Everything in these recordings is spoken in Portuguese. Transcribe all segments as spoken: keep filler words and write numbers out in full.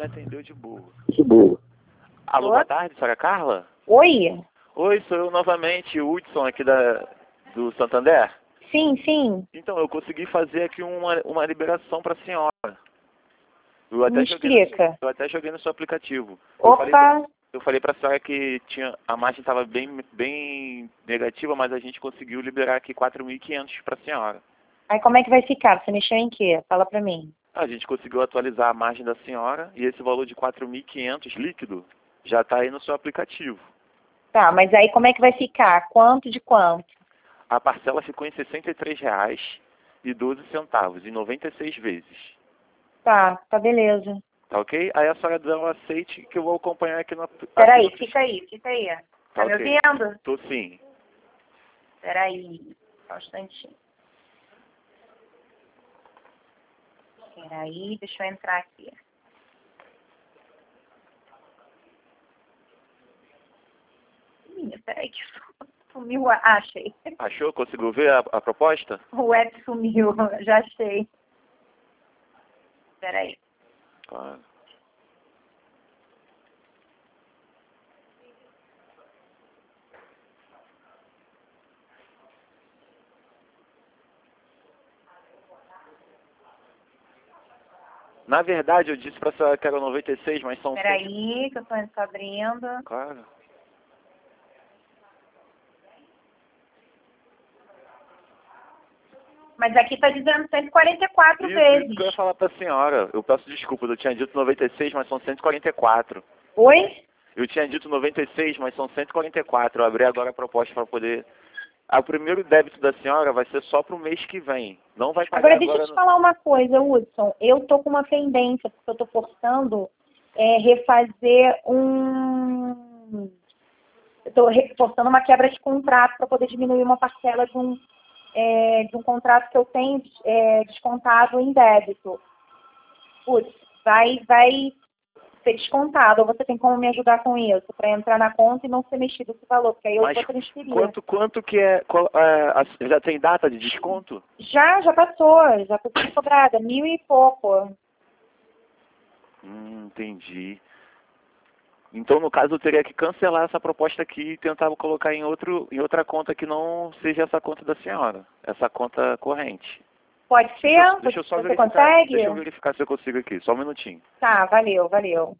me atendeu de boa. Que boa. Alô, Oi? boa tarde, senhora Carla? Oi? Oi, sou eu novamente, o Hudson aqui da, do Santander. Sim, sim. Então, eu consegui fazer aqui uma, uma liberação para a senhora. Eu até, Me joguei no, explica. eu até joguei no seu aplicativo. Eu falei, Opa, eu falei para a senhora que tinha, a margem estava bem, bem negativa, mas a gente conseguiu liberar aqui quatro mil e quinhentos para a senhora. aí como é que vai ficar? Você mexeu em quê? Fala pra mim. A gente conseguiu atualizar a margem da senhora e esse valor de quatro mil e quinhentos líquido já está aí no seu aplicativo. Tá, mas aí como é que vai ficar? Quanto de quanto? A parcela ficou em sessenta e três reais e doze centavos, em noventa e seis vezes. Tá, tá beleza. Tá ok? Aí a senhora dá um aceite que eu vou acompanhar aqui no... aqui Peraí, no... fica aí, fica aí. Tá, Tá me ok. ouvindo? Tô sim. Peraí, só um instantinho. Peraí, deixa eu entrar aqui. Ih, peraí que sumiu. a- Ah, achei. Achou? Conseguiu ver a, a proposta? O app sumiu, já achei. Peraí. Claro. Na verdade, eu disse pra senhora que era noventa e seis, mas são... cem... Peraí, que eu tô tô abrindo. Claro. Mas aqui tá dizendo cento e quarenta e quatro Isso, vezes. isso que eu ia falar pra senhora. Eu peço desculpas, eu tinha dito noventa e seis, mas são cento e quarenta e quatro. Oi? Eu tinha dito noventa e seis, mas são cento e quarenta e quatro. Eu abri agora a proposta para poder... Ah, o primeiro débito da senhora vai ser só para o mês que vem. Não vai pagar Agora deixa agora... eu te no- falar uma coisa, Hudson. Eu tô com uma pendência, porque eu tô forçando é, refazer um... Eu tô re- forçando uma quebra de contrato para poder diminuir uma parcela de um, é, de um contrato que eu tenho é, descontado em débito. Putz, vai, vai ser descontado. Ou você tem como me ajudar com isso, para entrar na conta e não ser mexido esse valor, porque aí eu Mas vou transferir. quanto, quanto que é... qual- é, a- já tem data de desconto? Já, já passou, já tô sendo cobrada, mil e pouco. Hum, entendi. Então, no caso, eu teria que cancelar essa proposta aqui e tentar colocar em, outro, em outra conta que não seja essa conta da senhora. Essa conta corrente. Pode ser? Deixa eu, deixa eu só Você verificar. consegue? Deixa eu verificar se eu consigo aqui. Só um minutinho. Tá, valeu, valeu.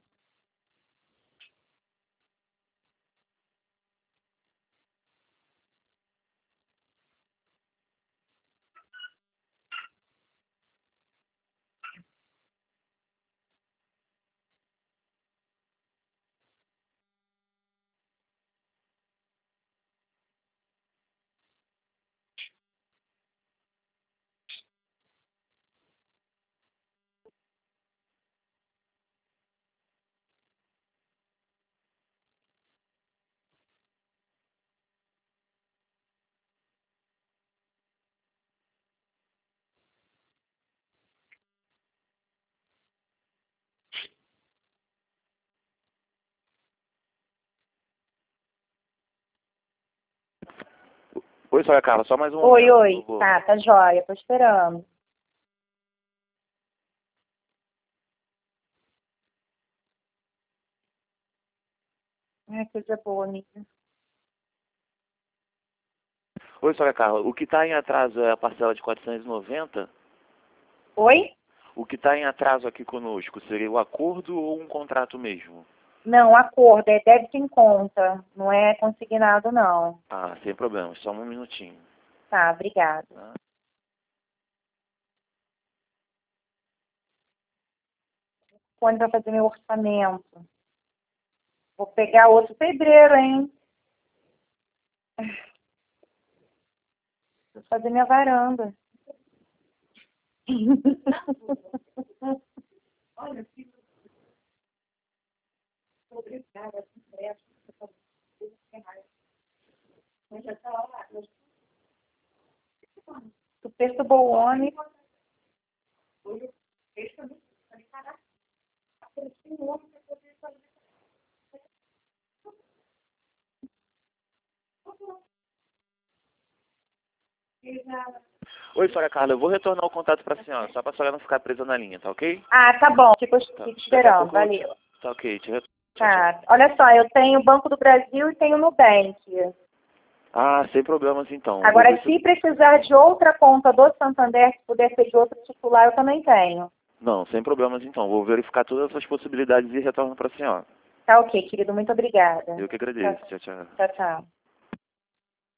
Oi, senhora Carla, só mais um Oi, momento, oi. por favor. Tá, tá jóia, tô esperando. Ai, coisa boa, amiga. Oi, senhora Carla, o que está em atraso é a parcela de quatrocentos e noventa? Oi? O que está em atraso aqui conosco seria o acordo ou um contrato mesmo? Não, acordo, é débito em conta. Não é consignado, não. Ah, sem problema, só um minutinho. Tá, obrigada. Tá? Quando vai fazer meu orçamento? Vou pegar outro pedreiro, hein? Vou fazer minha varanda. Olha, filho. Obrigada, mas já tá lá. Tu perturbou o homem. Oi, senhora Carla, eu vou retornar o contato para a senhora, só para a senhora não ficar presa na linha, tá ok? Ah, tá bom. Fico Tá. fico esperando. Daqui a pouco eu te- Valeu. Tá ok, te retorno. Tchau, Tá. tchau. Olha só, eu tenho o Banco do Brasil e tenho o Nubank. Ah, sem problemas então. Vou Agora, ver se se... precisar de outra conta do Santander, se puder ser de outro titular, eu também tenho. Não, sem problemas então. Vou verificar todas essas possibilidades e retorno para a senhora. Tá ok, querido. Muito obrigada. Eu que agradeço. Tchau, tchau. Tchau, tchau.